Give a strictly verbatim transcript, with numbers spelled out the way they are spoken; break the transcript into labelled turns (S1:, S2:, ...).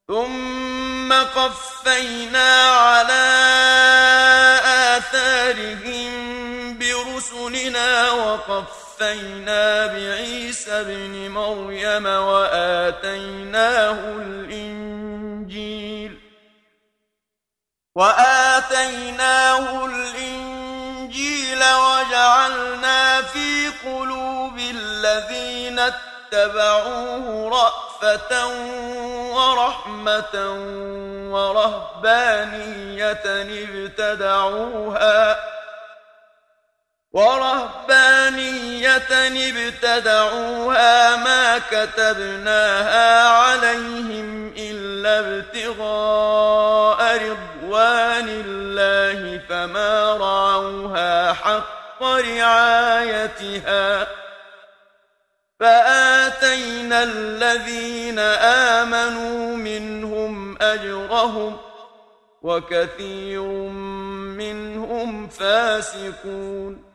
S1: ثم قفينا على آثارهم برسلنا وقفينا بعيسى ابن مريم وآتيناه الإنجيل وآتيناه الإنجيل وجعلنا في قلوب الذين اتبعوه رأفة ورحمة ورهبانية ابتدعوها ورهبانية ابتدعوها ما كتبناها عليهم إلا ابتغاء رضوان الله فما رعوها حق رعايتها فآتينا الذين آمنوا منهم أجرهم وكثير منهم فاسقون